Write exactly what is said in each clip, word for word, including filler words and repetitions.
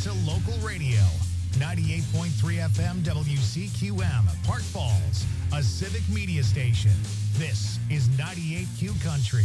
into local radio. ninety-eight point three F M W C Q M, Park Falls, a civic media station. This is ninety-eight Q Country.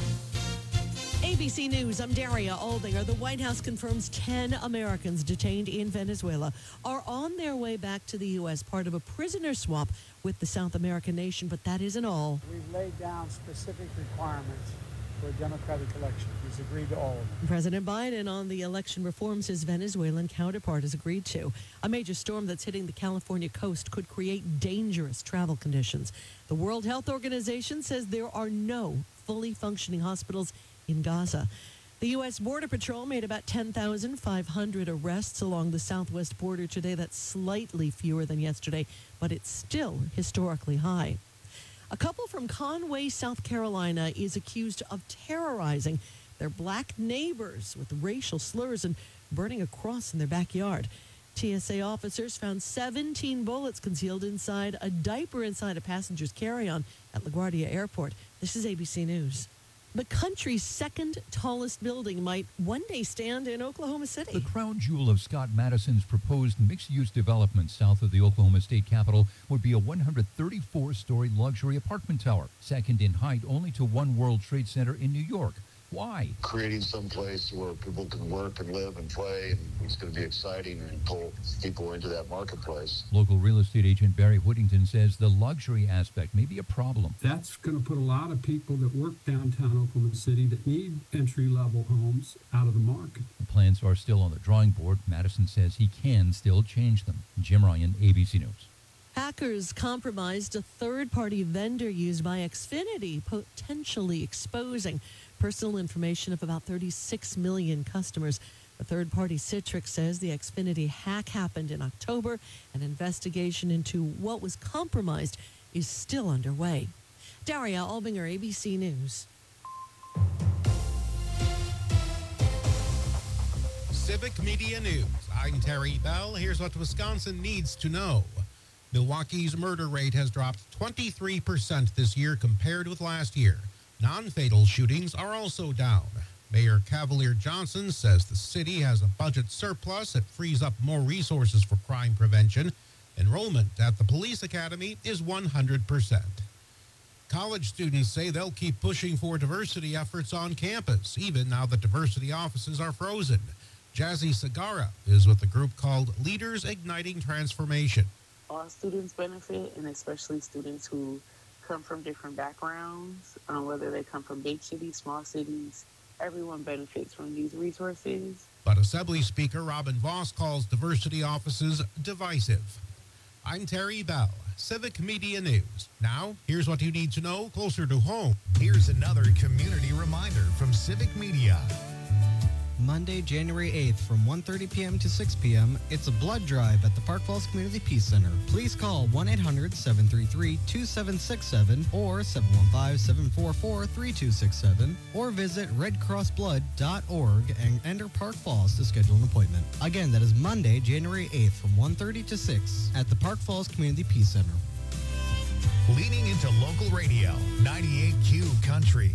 A B C News, I'm Daria Aldinger. The White House confirms ten Americans detained in Venezuela are on their way back to the U S, part of a prisoner swap with the South American nation. But that isn't all. We've laid down specific requirements for a democratic election. He's agreed to all of them. President Biden on the election reforms his Venezuelan counterpart has agreed to. A major storm that's hitting the California coast could create dangerous travel conditions. The World Health Organization says there are no fully functioning hospitals in Gaza. The U S. Border Patrol made about ten thousand five hundred arrests along the southwest border today. That's slightly fewer than yesterday, but it's still historically high. A couple from Conway, South Carolina, is accused of terrorizing their black neighbors with racial slurs and burning a cross in their backyard. T S A officers found seventeen bullets concealed inside a diaper inside a passenger's carry-on at LaGuardia Airport. This is A B C News. The country's second tallest building might one day stand in Oklahoma City. The crown jewel of Scott Madison's proposed mixed-use development south of the Oklahoma State Capitol would be a one hundred thirty-four story luxury apartment tower, second in height only to One World Trade Center in New York. Why? Creating some place where people can work and live and play, and it's going to be exciting and pull people into that marketplace. Local real estate agent Barry Whittington says the luxury aspect may be a problem. That's going to put a lot of people that work downtown Oklahoma City that need entry-level homes out of the market. The plans are still on the drawing board. Madison says he can still change them. Jim Ryan, A B C News. Hackers compromised a third-party vendor used by Xfinity, potentially exposing personal information of about thirty-six million customers. The third-party Citrix says the Xfinity hack happened in October. An investigation into what was compromised is still underway. Daria Albinger, A B C News. Civic Media News. I'm Terry Bell. Here's what Wisconsin needs to know. Milwaukee's murder rate has dropped twenty-three percent this year compared with last year. Non-fatal shootings are also down. Mayor Cavalier Johnson says the city has a budget surplus that frees up more resources for crime prevention. Enrollment at the police academy is one hundred percent. College students say they'll keep pushing for diversity efforts on campus, even now that diversity offices are frozen. Jazzy Sagara is with a group called Leaders Igniting Transformation. All students benefit, and especially students who come from different backgrounds, um, whether they come from big cities, small cities. Everyone benefits from these resources. But Assembly Speaker Robin Voss calls diversity offices divisive. I'm Terry Bell, Civic Media News. Now, here's what you need to know closer to home. Here's another community reminder from Civic Media. Monday, January eighth from one thirty p.m. to six p.m. It's a blood drive at the Park Falls Community Peace Center. Please call one eight hundred seven three three two seven six seven or seven one five seven four four three two six seven or visit red cross blood dot org and enter Park Falls to schedule an appointment. Again, that is Monday, January eighth from one thirty to six at the Park Falls Community Peace Center. Leaning into local radio, ninety-eight Q Country.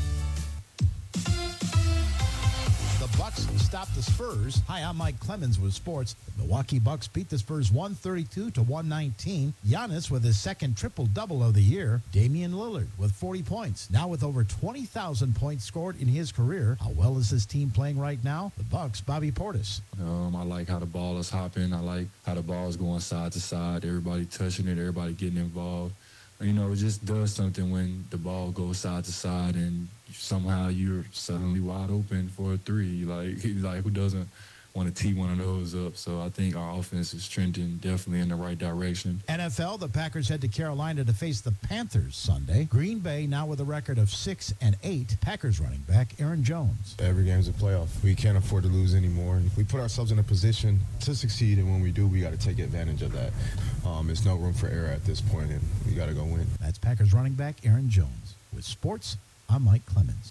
The Bucks stopped the Spurs. Hi, I'm Mike Clemens with sports. The Milwaukee Bucks beat the Spurs one thirty-two to one nineteen. Giannis with his second triple-double of the year. Damian Lillard with forty points. Now with over twenty thousand points scored in his career. How well is his team playing right now? The Bucks, Bobby Portis. Um, I like how the ball is hopping. I like how the ball is going side to side. Everybody touching it. Everybody getting involved. You know, it just does something when the ball goes side to side and somehow you're suddenly wide open for a three. Like, like who doesn't want to tee one of those up? So I think our offense is trending definitely in the right direction. N F L, the Packers head to Carolina to face the Panthers Sunday. Green Bay now with a record of six and eight. Packers running back Aaron Jones. Every game's a playoff. We can't afford to lose anymore. We put ourselves in a position to succeed, and when we do, we got to take advantage of that. Um, there's no room for error at this point, and we got to go win. That's Packers running back Aaron Jones. With sports, I'm Mike Clemens.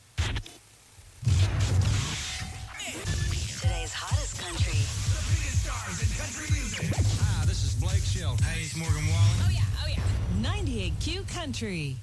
Today's hottest country. The biggest stars in country music. Hi, this is Blake Shelton. Hey, it's Morgan Wallen. Oh, yeah, oh, yeah. ninety-eight Q Country.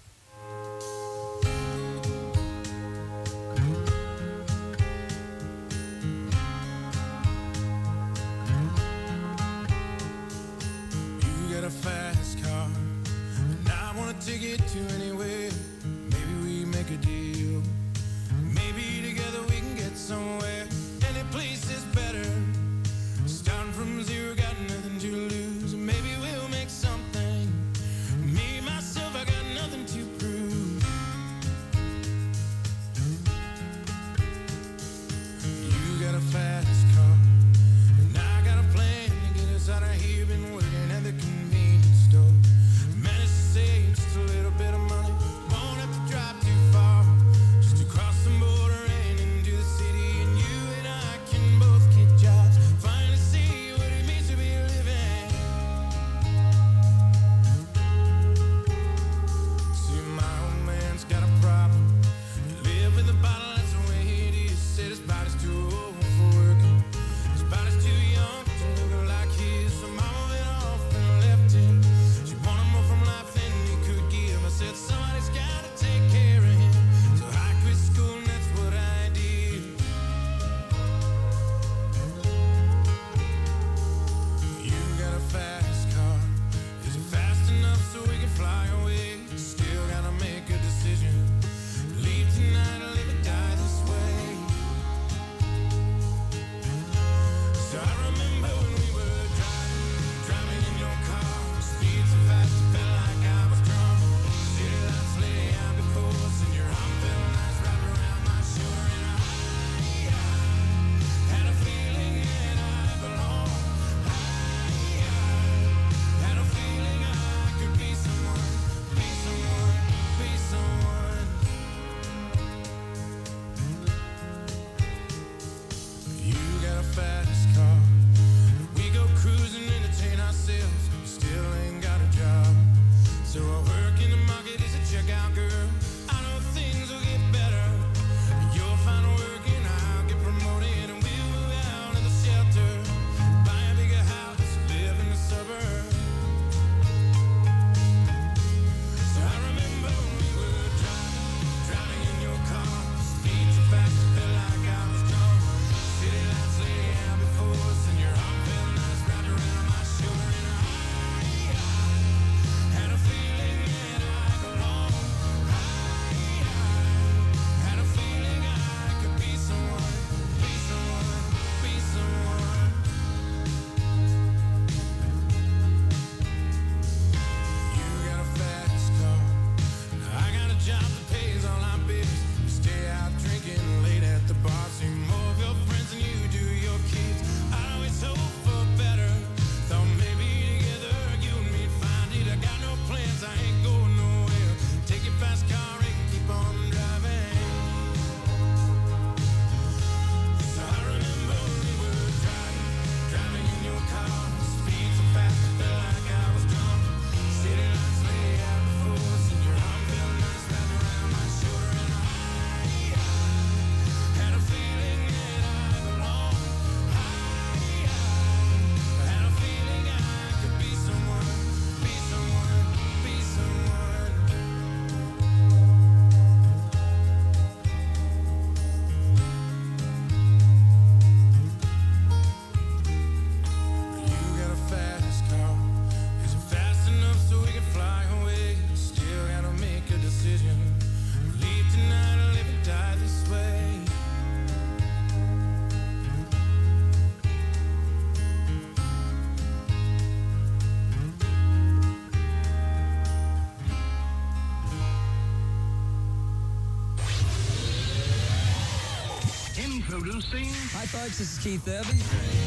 scene. Hi, folks. This is Keith Urban.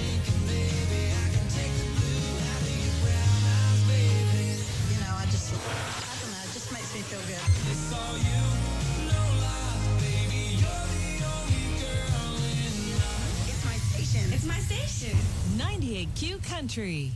You know, I just, I don't know, it just makes me feel good. It's all you, no lies, baby. You're the only girl in my... It's my station. It's my station. ninety-eight Q Country.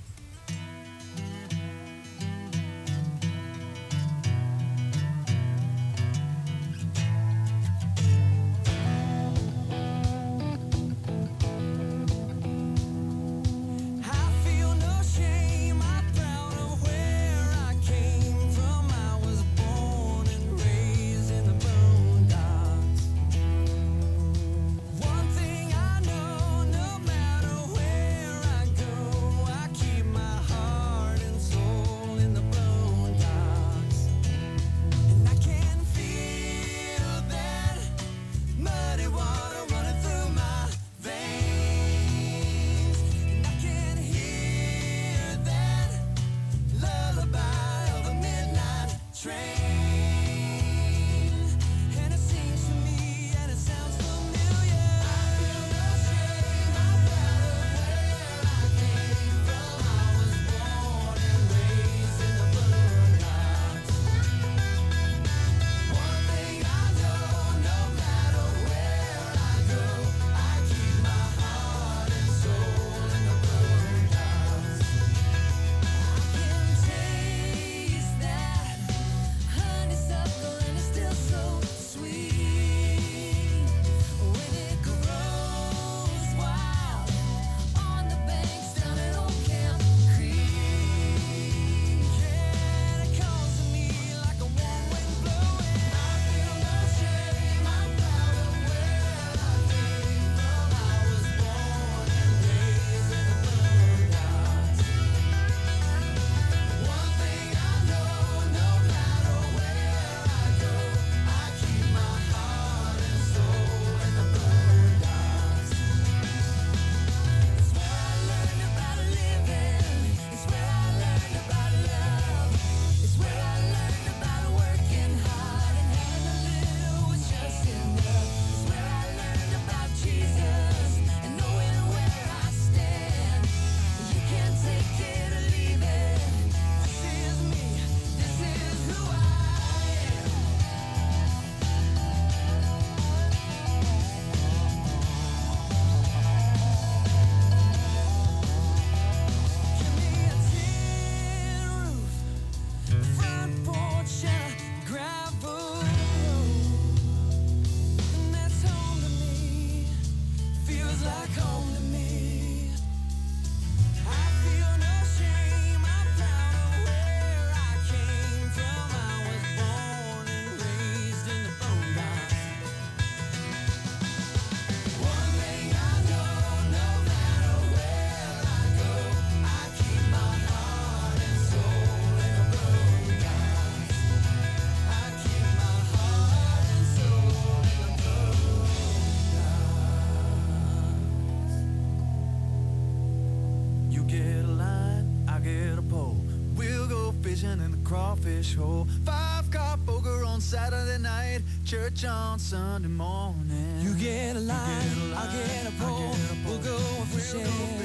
crawfish hole. Five car poker on Saturday night, church on Sunday morning. You get a line, I'll get a pole. We'll go fishing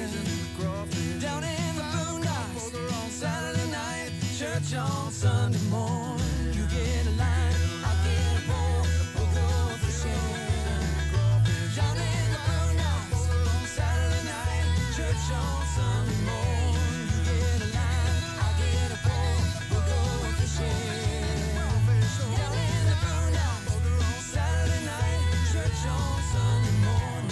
down in the boondocks on Saturday night, church on Sunday morning. You get a line, I'll get a pole. We'll go fishing down in the boondocks on Saturday night, church on Sunday morning. You get a line, I'll get a pole. We'll go fishing down in the boondocks on Saturday night, church on Sunday morning.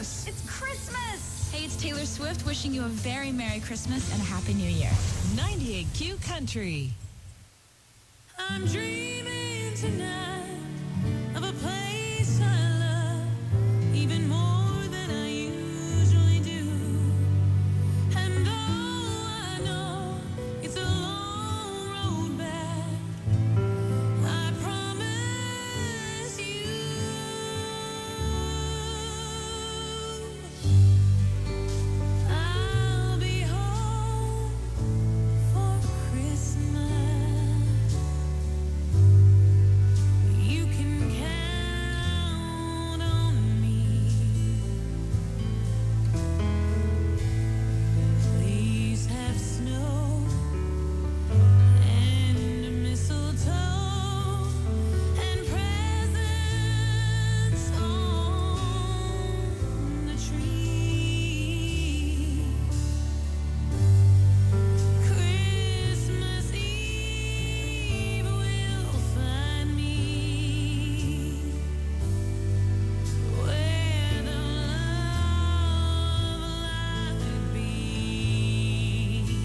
Christmas. It's Christmas! Hey, it's Taylor Swift wishing you a very Merry Christmas and a Happy New Year. ninety-eight Q Country. I'm dreaming tonight of a place I love even more than I usually do. And though I know it's a long road back, I promise you I'll be home for Christmas. You can count on me. Please have snow and mistletoe and presents on the tree. Christmas Eve will find me where the love light beams.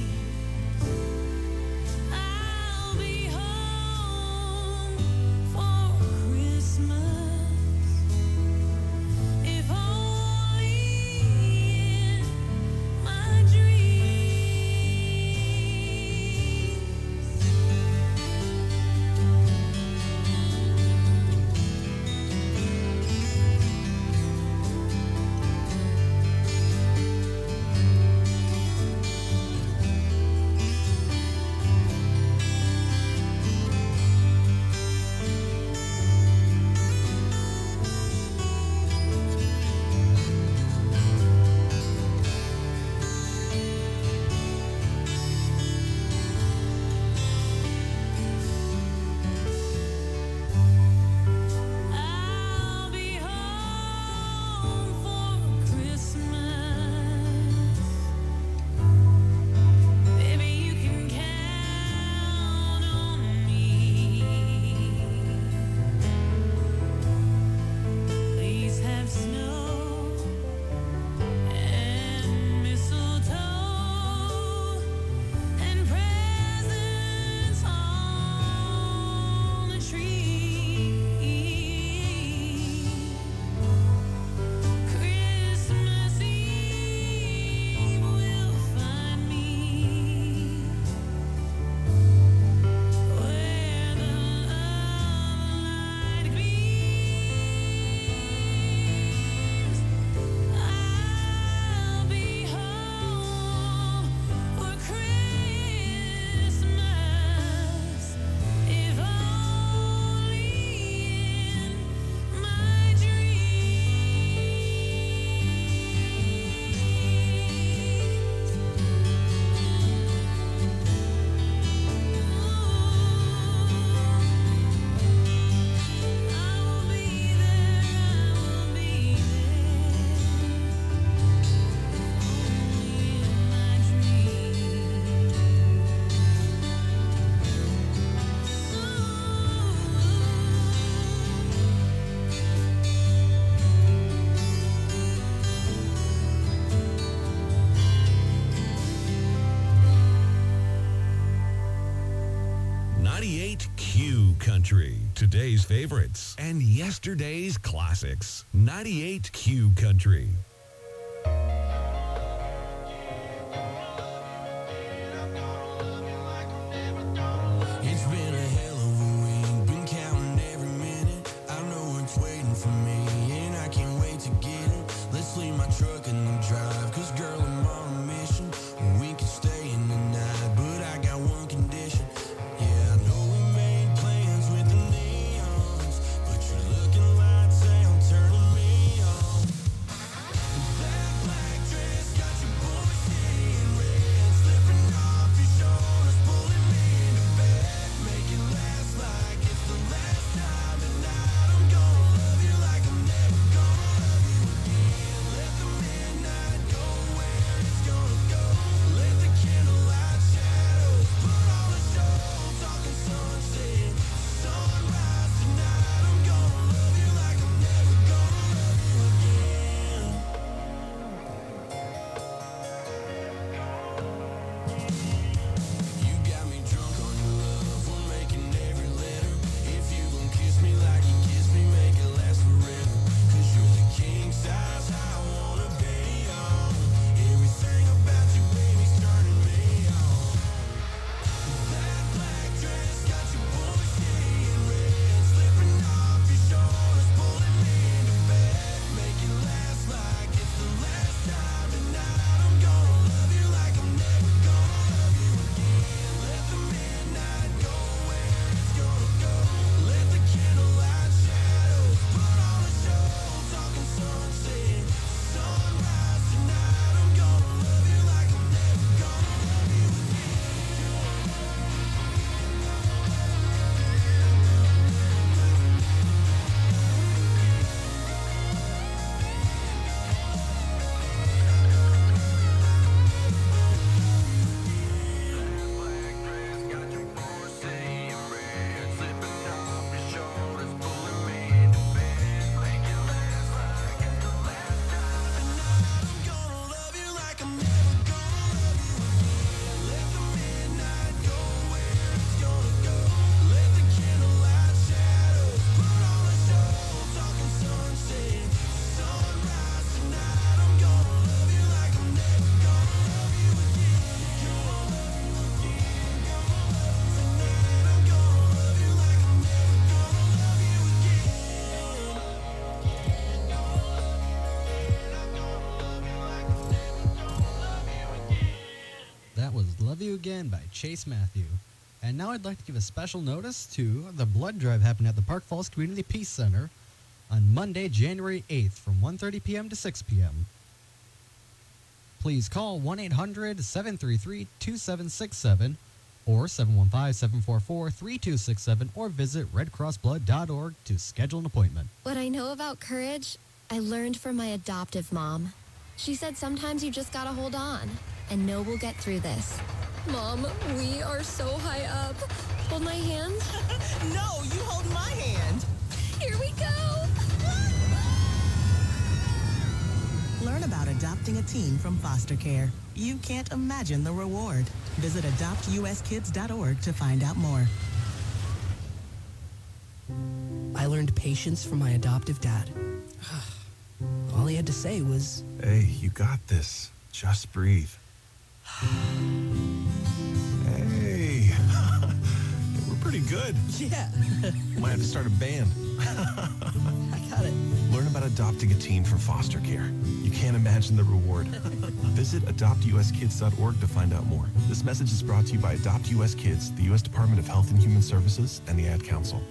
I'll be home for Christmas, if only in my I'll be home for Christmas. Baby, you can count on me. Please have snow and mistletoe and presents on the tree. Christmas Eve will find me where the light gleams. I'll be home for Christmas, if only in my ninety-eight Q Country. Today's favorites and yesterday's classics. ninety-eight Q Country. It's been a hell of a week, been counting every minute. I know it's waiting for me, and I can't wait to get it. Let's leave my truck in the drive, cause girl, I'm on a mission. We can stay in the night, but I got one condition. Yeah, I know we made plans with the neons, but you're looking lights out, turning me on. Love You Again by Chase Matthew. And now I'd like to give a special notice to the blood drive happening at the Park Falls Community Peace Center on Monday, January eighth from one thirty p.m. to six p.m. Please call one eight hundred seven three three two seven six seven or seven one five seven four four three two six seven or visit red cross blood dot org to schedule an appointment. What I know about courage, I learned from my adoptive mom. She said sometimes you just gotta hold on and know we'll get through this. Mom, we are so high up. Hold my hand. No, you hold my hand. Here we go. Learn about adopting a teen from foster care. You can't imagine the reward. Visit adopt u s kids dot org to find out more. I learned patience from my adoptive dad. All he had to say was, "Hey, you got this. Just breathe." Hey, we're pretty good. Yeah. Might have to start a band. I got it. Learn about adopting a teen from foster care. You can't imagine the reward. Visit adopt u s kids dot org to find out more. This message is brought to you by Adopt U S Kids, the U S Department of Health and Human Services, and the Ad Council.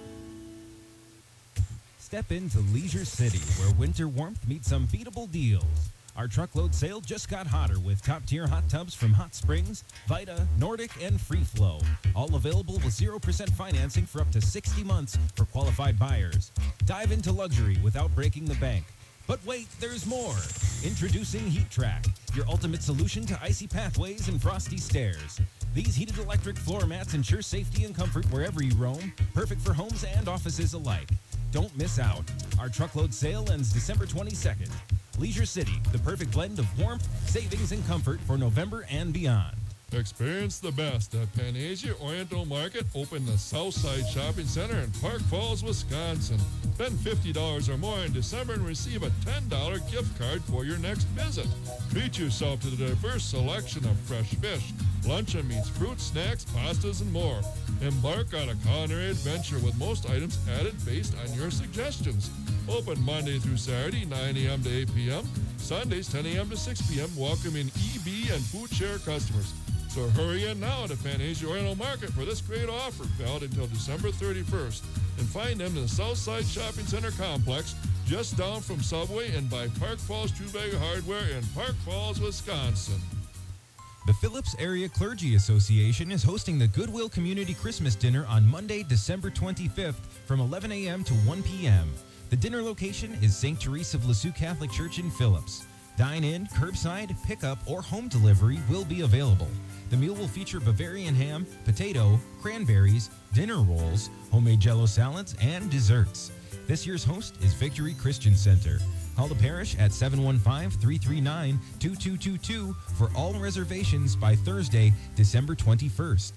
Step into Leisure City, where winter warmth meets unbeatable deals. Our truckload sale just got hotter with top-tier hot tubs from Hot Springs, Vita, Nordic, and Free Flow. All available with zero percent financing for up to sixty months for qualified buyers. Dive into luxury without breaking the bank. But wait, there's more. Introducing Heat Track, your ultimate solution to icy pathways and frosty stairs. These heated electric floor mats ensure safety and comfort wherever you roam, perfect for homes and offices alike. Don't miss out. Our truckload sale ends December twenty-second. Leisure City, the perfect blend of warmth, savings, and comfort for November and beyond. Experience the best at Panasia Oriental Market, open the Southside Shopping Center in Park Falls, Wisconsin. Spend fifty dollars or more in December and receive a ten dollar gift card for your next visit. Treat yourself to the diverse selection of fresh fish, luncheon meats, fruit, snacks, pastas, and more. Embark on a culinary adventure with most items added based on your suggestions. Open Monday through Saturday, nine a.m. to eight p.m., Sundays, ten a.m. to six p.m., welcoming E B and Food Share customers. So hurry in now to Panasia Oriental Market for this great offer valid until December thirty-first. And find them in the Southside Shopping Center complex just down from Subway and by Park Falls True Value Hardware in Park Falls, Wisconsin. The Phillips Area Clergy Association is hosting the Goodwill Community Christmas Dinner on Monday, December twenty-fifth from eleven a.m. to one p.m. The dinner location is Saint Therese of Lisieux Catholic Church in Phillips. Dine-in, curbside, pickup, or home delivery will be available. The meal will feature Bavarian ham, potato, cranberries, dinner rolls, homemade Jell-O salads, and desserts. This year's host is Victory Christian Center. Call the parish at seven one five, three three nine, two two two two for all reservations by Thursday, December twenty-first.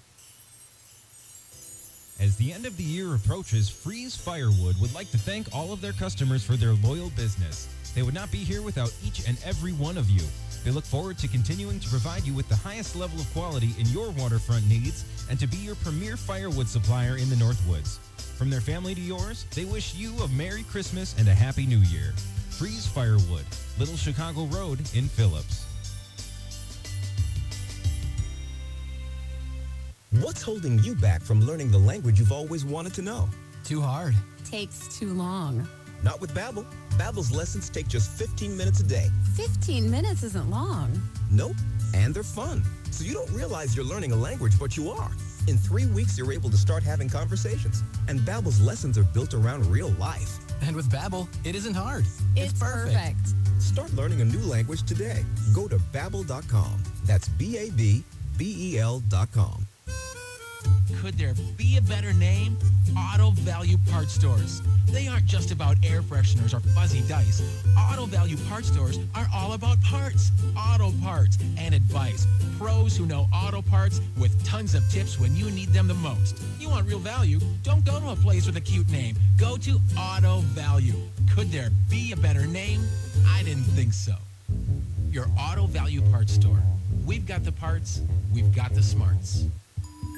As the end of the year approaches, Freeze Firewood would like to thank all of their customers for their loyal business. They would not be here without each and every one of you. They look forward to continuing to provide you with the highest level of quality in your waterfront needs and to be your premier firewood supplier in the Northwoods. From their family to yours, they wish you a Merry Christmas and a Happy New Year. Freeze Firewood, Little Chicago Road in Phillips. What's holding you back from learning the language you've always wanted to know? Too hard. Takes too long. Not with Babbel. Babbel's lessons take just fifteen minutes a day. fifteen minutes isn't long. Nope. And they're fun. So you don't realize you're learning a language, but you are. In three weeks, you're able to start having conversations. And Babbel's lessons are built around real life. And with Babbel, it isn't hard. It's, it's perfect. perfect. Start learning a new language today. Go to babbel dot com. That's B A B B E L dot com. Could there be a better name? Auto Value Parts Stores. They aren't just about air fresheners or fuzzy dice. Auto Value Parts Stores are all about parts, auto parts, and advice. Pros who know auto parts with tons of tips when you need them the most. You want real value? Don't go to a place with a cute name. Go to Auto Value. Could there be a better name? I didn't think so. Your Auto Value Parts Store. We've got the parts. We've got the smarts.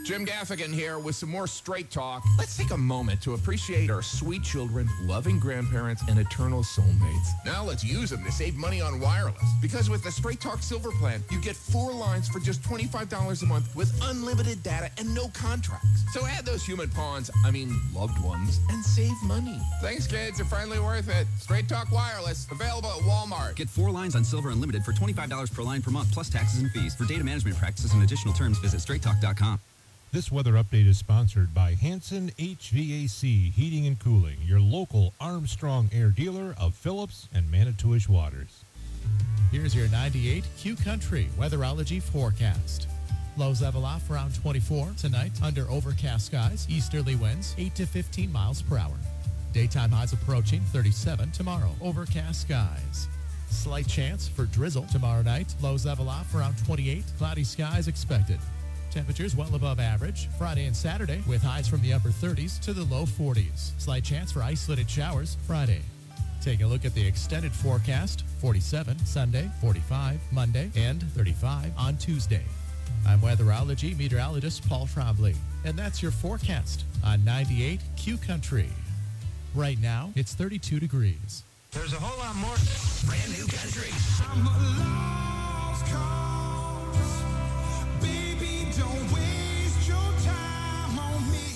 Jim Gaffigan here with some more Straight Talk. Let's take a moment to appreciate our sweet children, loving grandparents, and eternal soulmates. Now let's use them to save money on wireless. Because with the Straight Talk Silver Plan, you get four lines for just twenty-five dollars a month with unlimited data and no contracts. So add those human pawns, I mean loved ones, and save money. Thanks, kids. You're finally worth it. Straight Talk Wireless, available at Walmart. Get four lines on Silver Unlimited for twenty-five dollars per line per month, plus taxes and fees. For data management practices and additional terms, visit straight talk dot com. This weather update is sponsored by Hanson H V A C Heating and Cooling, your local Armstrong Air dealer of Phillips and Manitowish Waters. Here's your ninety-eight Q Country weatherology forecast. Lows level off around twenty-four tonight under overcast skies, easterly winds eight to fifteen miles per hour. Daytime highs approaching thirty-seven tomorrow, overcast skies. Slight chance for drizzle tomorrow night. Lows level off around twenty-eight, cloudy skies expected. Temperatures well above average Friday and Saturday with highs from the upper thirties to the low forties. Slight chance for isolated showers Friday. Take a look at the extended forecast. forty-seven Sunday, forty-five Monday, and thirty-five on Tuesday. I'm weatherology meteorologist Paul Trombley, and that's your forecast on ninety-eight Q Country. Right now, it's thirty-two degrees. There's a whole lot more brand new country. I'm a lost cause. Baby, don't waste your time on me.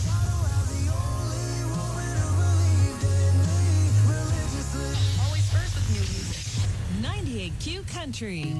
Always first with new music. ninety-eight Q Country.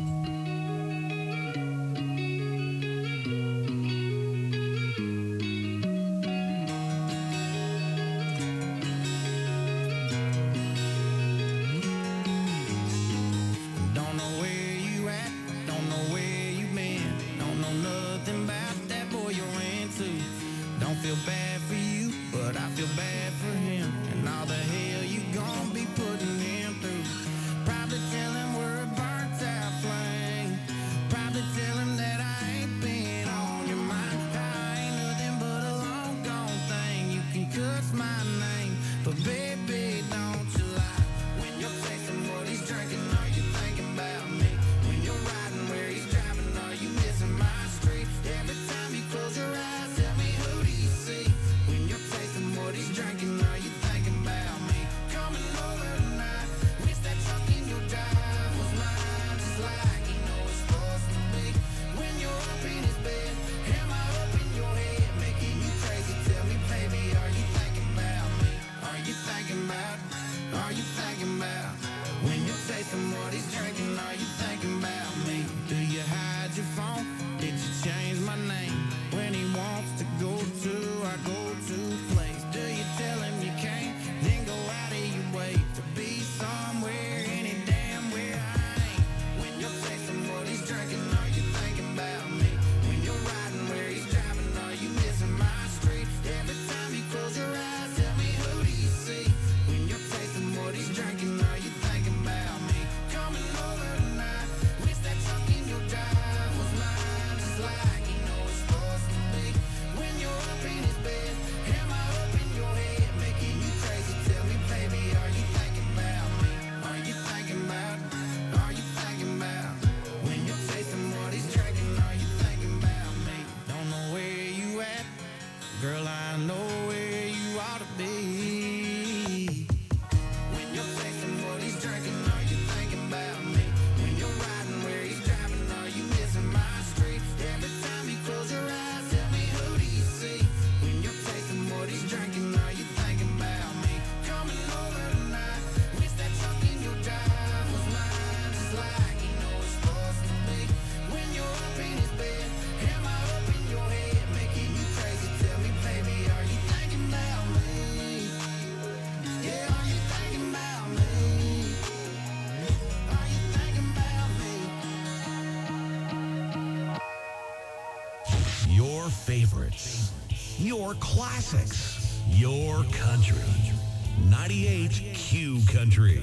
Feel bad for you, but I feel bad for him and all the hell you gon' be putting him through. Probably tell him we're a burnt out flame. Probably tell him that I ain't been on your mind. I ain't nothing but a long gone thing. You can cuss my name, but baby, don't you lie. When you're tasting what he's drinking, are you thinking about me? When you're riding where he's driving, are you missing my street? Every time you close your eyes, tell me who do you see? When you're tasting what he's drinking, are you thinking about me? Coming over tonight, wish that truck in your drive was mine, just like you know it's supposed to be. When you're up in his bed, am I up in your head, making you crazy? Tell me, baby, are you thinking about me? Are you thinking about? Are you thinking about? When you're tasting what he's drinking, are you thinking about me? Do you hide your phone? Did you change my name? When he wants to go to our go-to place, do you tell him you can't? Then go out of your way to be somewhere any damn where I ain't. When you're tasting what he's drinking, are you thinking about me? When you're riding where he's driving, are you missing my street? Every time you close your eyes, tell me who do you see? When you're tasting what he's drinking, are you thinking about me? Coming over tonight, wish that truck in your drive was mine, just like you know it's supposed to be. When you're up in his bed, am I up in your head, making you crazy? Tell me, baby, are you thinking about me? Are you thinking about? Are you thinking about? When you're tasting what he's drinking, are you thinking about me? Don't know where you at, girl, I know where you ought to be. When you're tasting what he's drinking, are you thinking about me? When you're riding where he's driving, are you missing my street? Every time you close your eyes, tell me who do you see? When you're tasting what he's drinking, are you thinking about me? Coming over tonight, wish that truck in your drive was mine, just like you know it's supposed to be. When you're up in his bed, am I up in your head, making you crazy? Tell me, baby, are you thinking about me? Yeah, are you thinking about me? Are you thinking about me? Your favorites, your classics, your country. ninety-eight Q Country.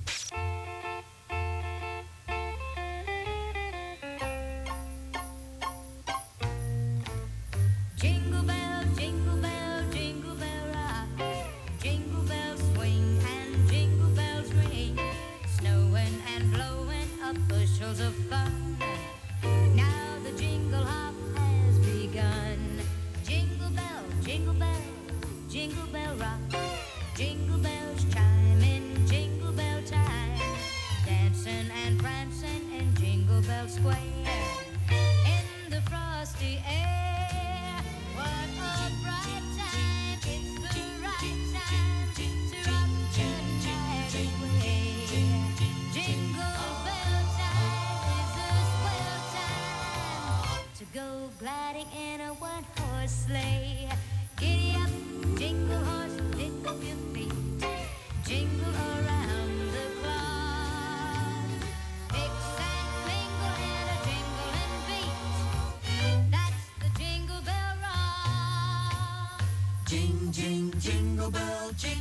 Jingle bell, jingle bell, jingle bell rock. Jingle bells swing and jingle bells ring. Snowing and blowing up bushels of fun. Now the jingle hop has begun.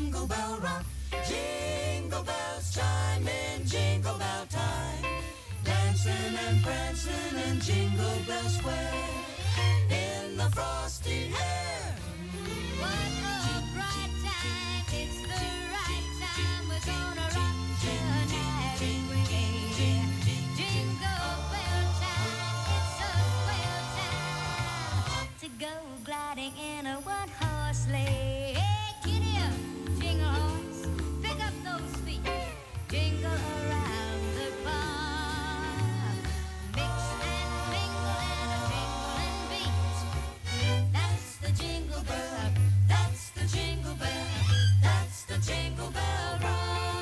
Jingle bell rock. Jingle bells chime in jingle bell time. Dancing and prancing in Jingle Bell Square. In the frosty air. What a bright time, it's the right time. We're gonna rock tonight everywhere. Jingle bell time, it's a swell time to go gliding in a one-horse sleigh. Hey, giddy up, jingle horse, pick up those feet, jingle around the park. Mix and mingle and a jingling beat. That's the jingle bell, that's the jingle bell, that's the jingle bell rock.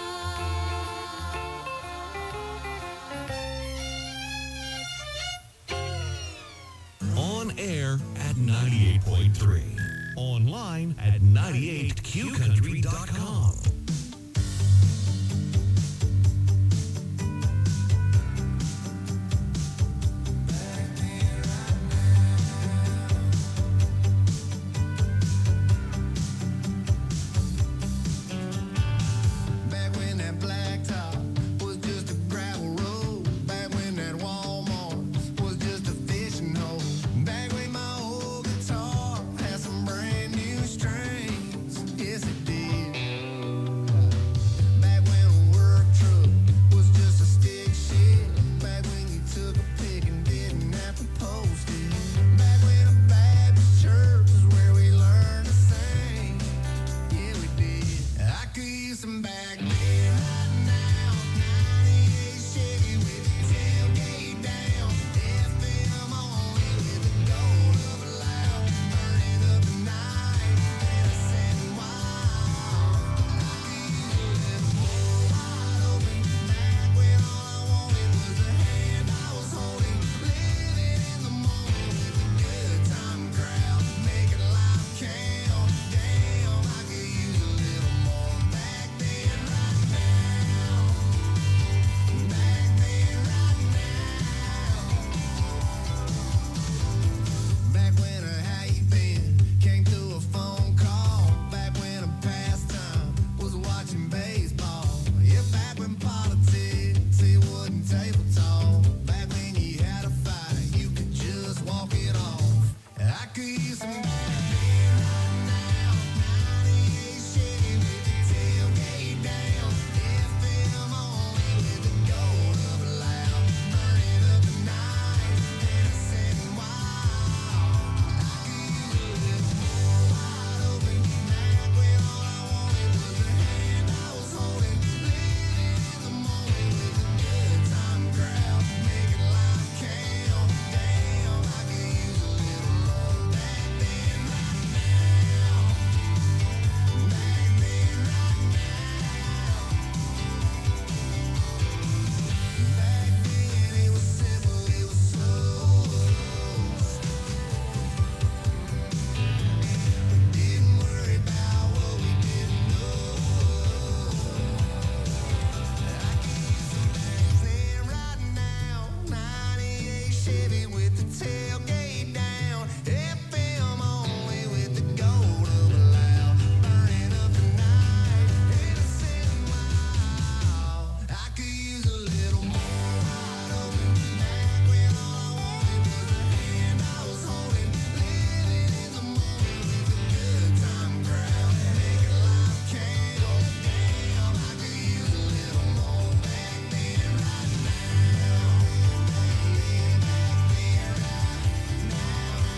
On air at ninety-eight point three. Online at ninety-eight q country dot com. Back when that blacktop was just a gravel road. Back when that Walmart was just a fishing hole. Back when my old guitar had some brand new strings. Yes, it did. Back when a work truck was just a stick shift. Back when you took a pic and didn't have to post it. Back when a Baptist church is where we learned to sing. Yeah, we did. I could use some back then right now. ninety-eight Chevy with the tailgate down. F M only with the gold of a loud. Burning up the night and a setting wild. I could use a little more wide open. Back when all I wanted was the hand I was holding. Living in the moment with a good time crowd. Making life count. Damn, I could use a little more back then right now. Back then right now. Back when a how you been came through a phone call. Back when a pastime was watching baseball. Yeah, back when politics it wasn't table talk. Back when you had a fight, you could just walk it off. I could use some back then right now. ninety-eight Chevy with the tailgate down. F M only with the gold of a loud. Burning up the night and a setting wild. I could use a little more wide open. Back when all I wanted was the hand I was holding. Living in the moment with a good time crowd. Making life count. Damn, I could use a little more back then right now. Back then right now. Back then it was simple, it was slow. We didn't worry about what we didn't know. I could use some back then right now. ninety-eight Chevy with the tailgate down. F M only with the gold of a loud. Burning up the night and a setting wild. I could use a little more wide open. Back when all I wanted was the hand I was holding. Living in the moment with a good time crowd. Making life count. Damn, I could use a little more back then right now. Yeah, back then right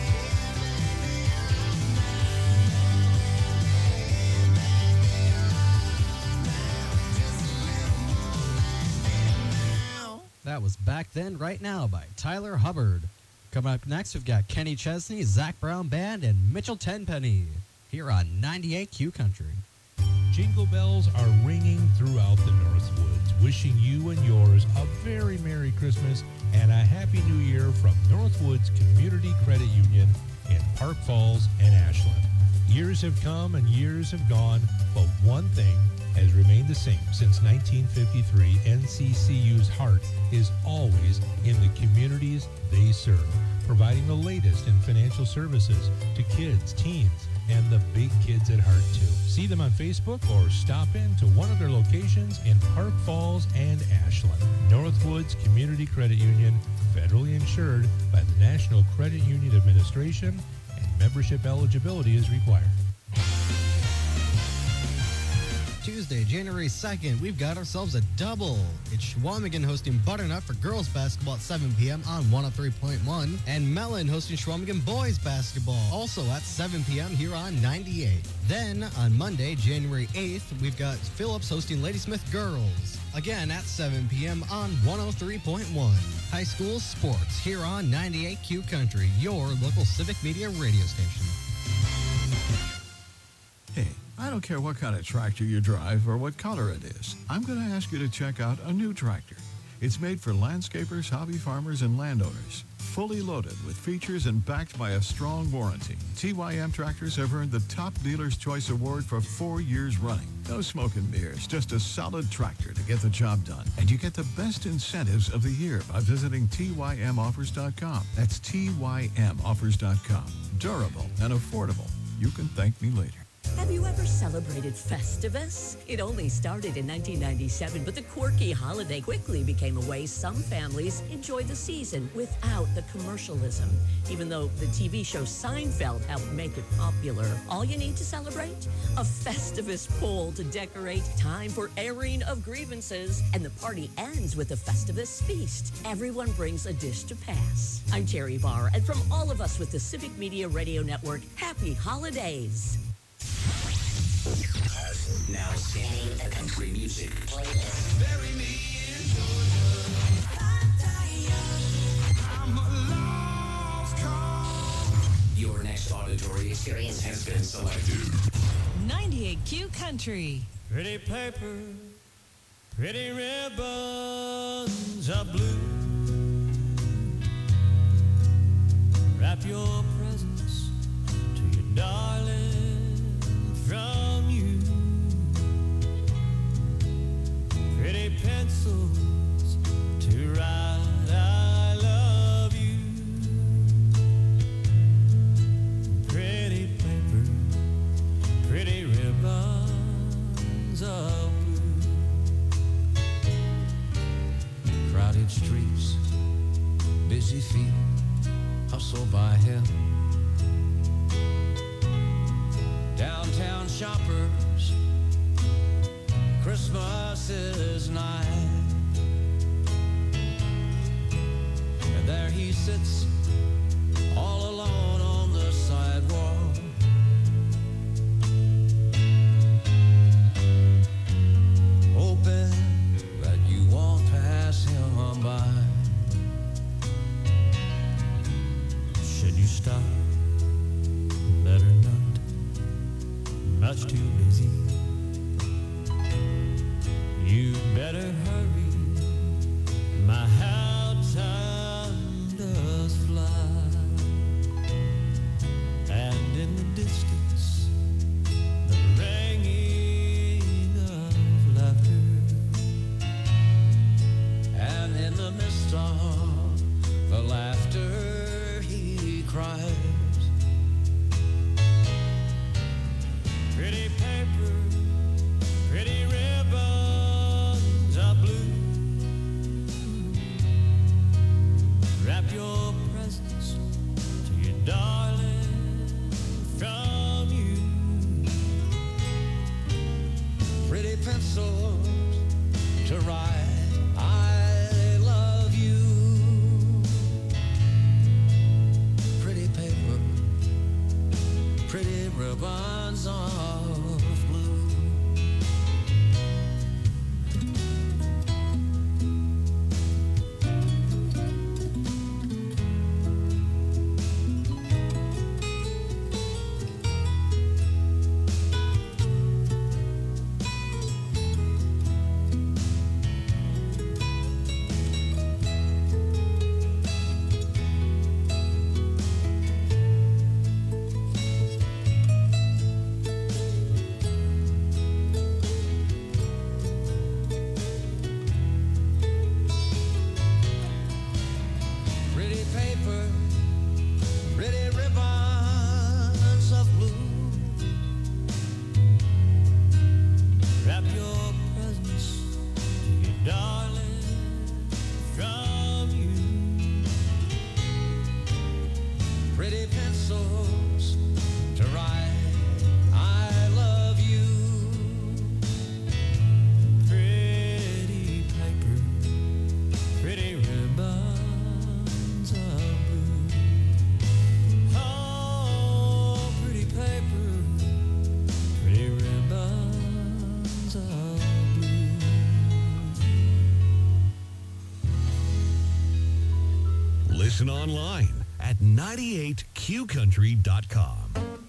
That was Back Then, Right Now by Tyler Hubbard. Coming up next, we've got Kenny Chesney, Zach Brown Band, and Mitchell Tenpenny here on ninety-eight Q Country. Jingle bells are ringing throughout the Northwoods, wishing you and yours a very Merry Christmas and a Happy New Year from Northwoods Community Credit Union in Park Falls and Ashland. Years have come and years have gone, but one thing has remained the same since nineteen fifty-three. N C C U's heart is always in the communities they serve, providing the latest in financial services to kids, teens, and the big kids at heart too. See them on Facebook or stop in to one of their locations in Park Falls and Ashland. Northwoods Community Credit Union, federally insured by the National Credit Union Administration, and membership eligibility is required. Tuesday, January second, we've got ourselves a double. It's Schwamigan hosting Butternut for girls basketball at seven p.m. on one oh three point one, and Mellon hosting Schwamigan boys basketball, also at seven p.m. here on ninety-eight. Then, on Monday, January eighth, we've got Phillips hosting Ladysmith girls, again at seven p.m. on one oh three point one. High school sports here on ninety-eight Q Country, your local civic media radio station. Hey, I don't care what kind of tractor you drive or what color it is. I'm going to ask you to check out a new tractor. It's made for landscapers, hobby farmers, and landowners. Fully loaded with features and backed by a strong warranty. T Y M tractors have earned the Top Dealer's Choice Award for four years running. No smoke and mirrors, just a solid tractor to get the job done. And you get the best incentives of the year by visiting T Y M offers dot com. That's T Y M offers dot com. Durable and affordable. You can thank me later. Have you ever celebrated Festivus? It only started in nineteen ninety-seven, but the quirky holiday quickly became a way some families enjoy the season without the commercialism. Even though the T V show Seinfeld helped make it popular, all you need to celebrate? A Festivus pole to decorate, time for airing of grievances, and the party ends with a Festivus feast. Everyone brings a dish to pass. I'm Terry Barr, and from all of us with the Civic Media Radio Network, happy holidays. Now singing the country music playlist. Bury me in Georgia. I'm a lost cause. Your next auditory experience has been selected. ninety-eight Q Country. Pretty paper, pretty ribbons of blue. Wrap your presents to your darling from you. Pretty pencils to write I love you. Pretty paper, pretty ribbons of blue. Crowded streets, busy feet, hustle by him. Downtown shoppers, Christmas is nigh, and there he sits all alone on the sidewalk, hoping that you won't pass him by. Should you stop? Better not, much too busy. You'd better hurry, my how time does fly. And in the distance, the ringing of laughter, and in the midst of the laughter he cries. Pretty paper, pretty ribbons of blue. Wrap your presents to your darling from you. Pretty pencils to write I love you. Pretty paper, pretty ribbons of blue. Listen online at ninety-eight q country dot com.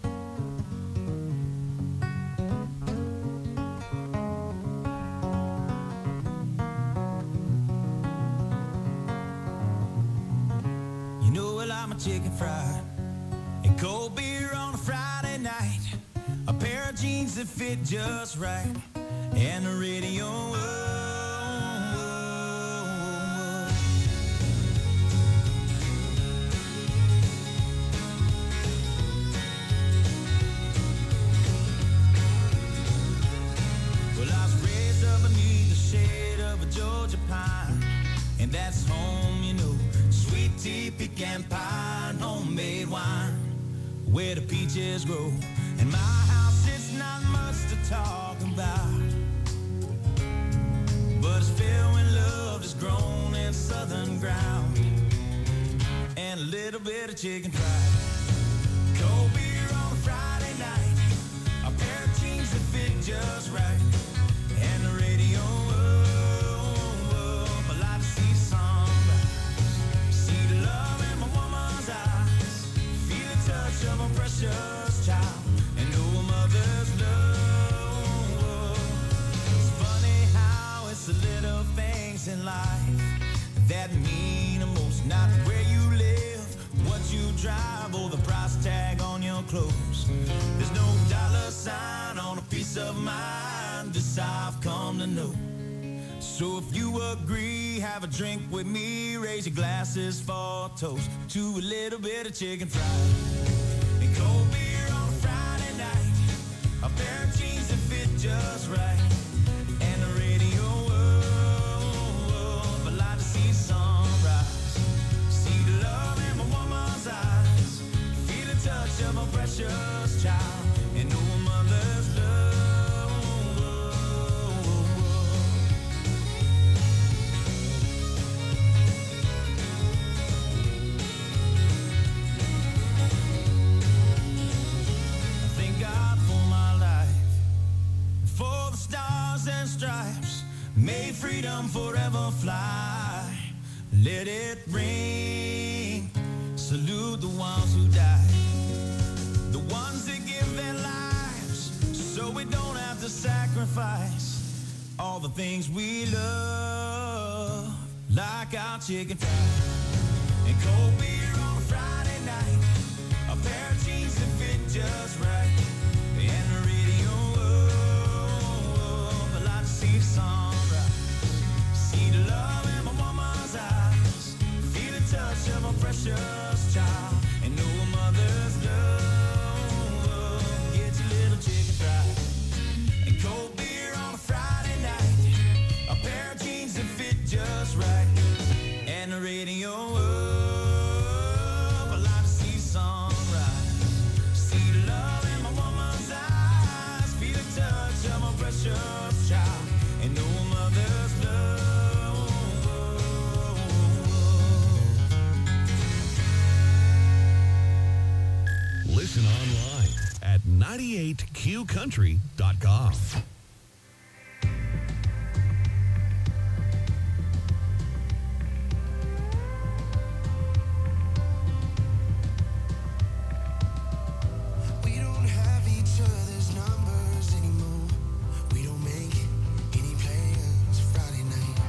You know well I'm a chicken fried and cold beer on a Friday night, a pair of jeans that fit just right, and the radio. Oh, oh, oh. Well, I was raised up beneath the shade of a Georgia pine, and that's home, you know. Sweet tea, pecan pie, and homemade wine, where the peaches grow. In my house, it's not much to talk about, but it's filled when love is grown in southern ground, and a little bit of chicken fried. Cold beer on a Friday night, a pair of jeans that fit just right, and the radio. Oh, oh, oh, I like to see sunrise, see the love in my woman's eyes, feel the touch of a precious child, and know a mother's love. It's funny how it's the little things in life that mean the most. Not where you live, what you drive, or the price tag on your clothes. There's no dollar sign on a piece of mind, this I've come to know. So if you agree, have a drink with me, raise your glasses for a toast to a little bit of chicken fried and cold beer on a Friday night, a pair of jeans that fit just right, and the radio. Oh, oh, I like to see sunrise, see the love in my woman's eyes, feel the touch of a precious child, and know a mother's love. Thank God for my life, for the stars and stripes, may freedom forever fly. Let it ring, salute the ones who died, the ones that give their lives so we don't have to sacrifice all the things we love, like our chicken fried and cold beer on a Friday night, a pair of jeans that fit just right, and the radio. Oh, oh, I like to see the sunrise, see the love in my woman's eyes, feel the touch of a precious child, and know a mother's love. Get your little chicken fried and cold beer on a Friday night, a pair of jeans that fit just right, and the radio. Oh, I like to see sunrise, see the love in my woman's eyes, feel the touch of my precious child, and know a mother's love. Listen online at ninety-eight q country dot com. We don't have each other's numbers anymore. We don't make any plans Friday night.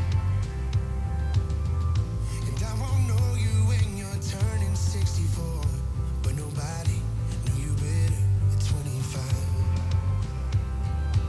And I won't know you when you're turning sixty-four, but nobody knew you better at twenty-five.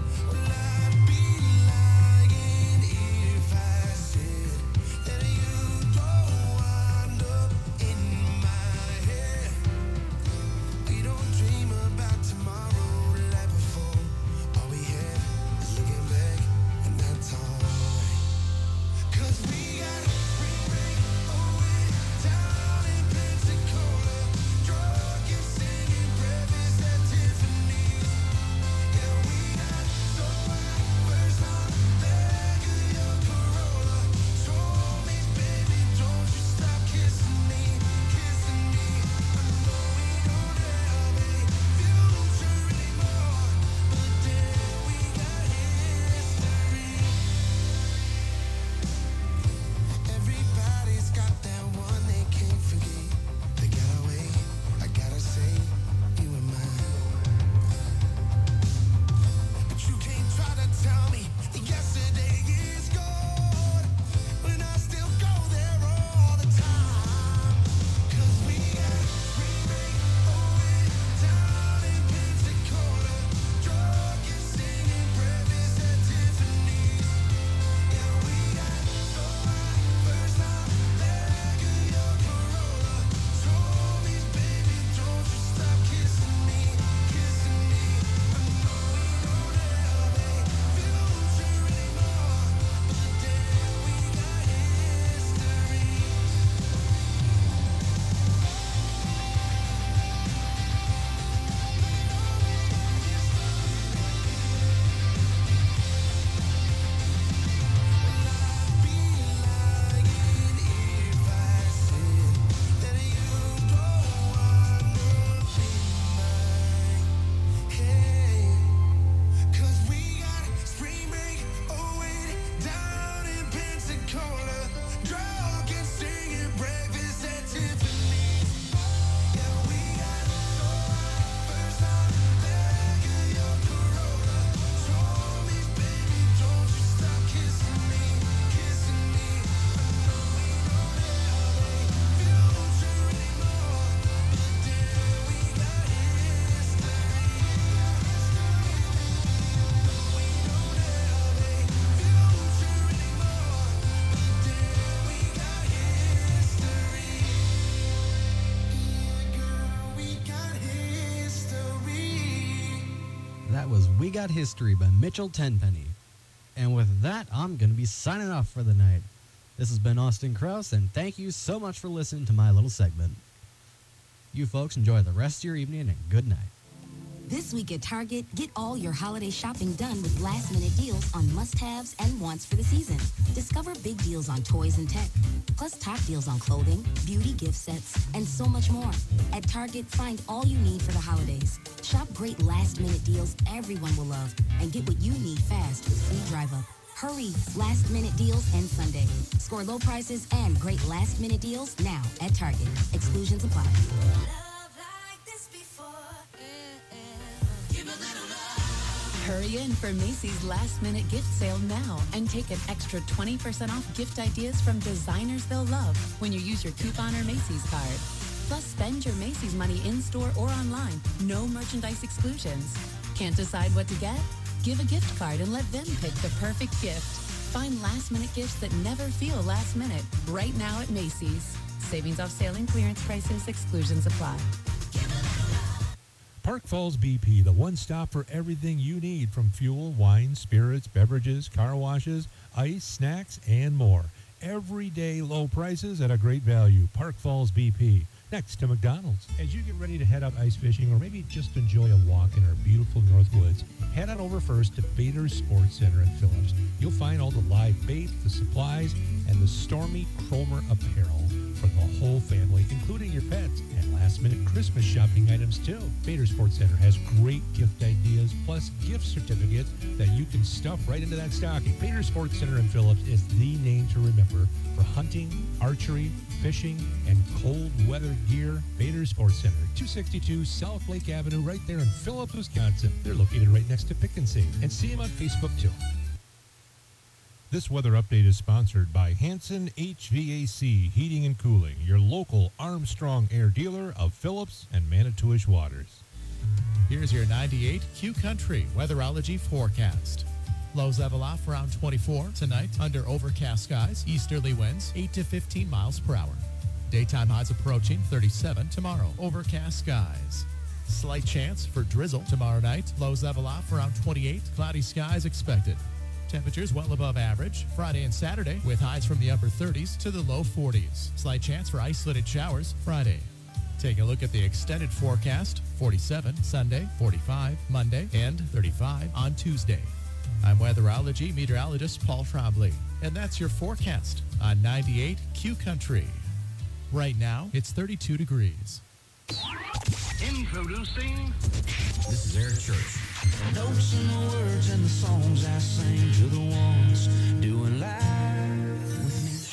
Got History by Mitchell Tenpenny. And with that, I'm going to be signing off for the night. This has been Austin Krause, and thank you so much for listening to my little segment. You folks enjoy the rest of your evening, and good night. This week at Target, get all your holiday shopping done with last-minute deals on must-haves and wants for the season. Discover big deals on toys and tech, plus top deals on clothing, beauty gift sets, and so much more. At Target, find all you need for the holidays. Shop great last-minute deals everyone will love, and get what you need fast with free drive-up. Hurry! Last-minute deals end Sunday. Score low prices and great last-minute deals now at Target. Exclusions apply. Hurry in for Macy's last-minute gift sale now and take an extra twenty percent off gift ideas from designers they'll love when you use your coupon or Macy's card. Plus, spend your Macy's money in-store or online. No merchandise exclusions. Can't decide what to get? Give a gift card and let them pick the perfect gift. Find last-minute gifts that never feel last-minute right now at Macy's. Savings off sale and clearance prices. Exclusions apply. Park Falls B P, the one stop for everything you need from fuel, wine, spirits, beverages, car washes, ice, snacks, and more. Everyday low prices at a great value. Park Falls B P, next to McDonald's. As you get ready to head out ice fishing or maybe just enjoy a walk in our beautiful North Woods, head on over first to Bader's Sports Center in Phillips. You'll find all the live bait, the supplies, and the Stormy Cromer apparel for the whole family, including your pets, and last-minute Christmas shopping items, too. Bader Sports Center has great gift ideas, plus gift certificates that you can stuff right into that stocking. Bader Sports Center in Phillips is the name to remember for hunting, archery, fishing, and cold weather gear. Bader Sports Center, two sixty-two South Lake Avenue, right there in Phillips, Wisconsin. They're located right next to Pick and Save. And see them on Facebook, too. This weather update is sponsored by Hanson H V A C Heating and Cooling, your local Armstrong Air dealer of Phillips and Manitowish Waters. Here's your ninety-eight Q Country weatherology forecast. Lows level off around twenty-four tonight under overcast skies, easterly winds eight to fifteen miles per hour. Daytime highs approaching thirty-seven tomorrow, overcast skies. Slight chance for drizzle tomorrow night. Lows level off around twenty-eight, cloudy skies expected. Temperatures well above average Friday and Saturday with highs from the upper thirties to the low forties. Slight chance for isolated showers Friday. Take a look at the extended forecast. forty-seven Sunday, forty-five Monday, and thirty-five on Tuesday. I'm weatherology meteorologist Paul Trombley, and that's your forecast on ninety-eight Q Country. Right now, it's thirty-two degrees. Introducing. This is Eric Church. The notes and the words and the songs I sing to the ones doing live with me.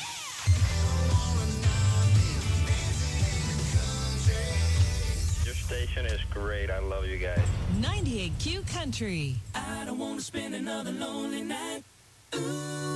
Your station is great. I love you guys. ninety-eight Q Country. I don't want to spend another lonely night. Ooh.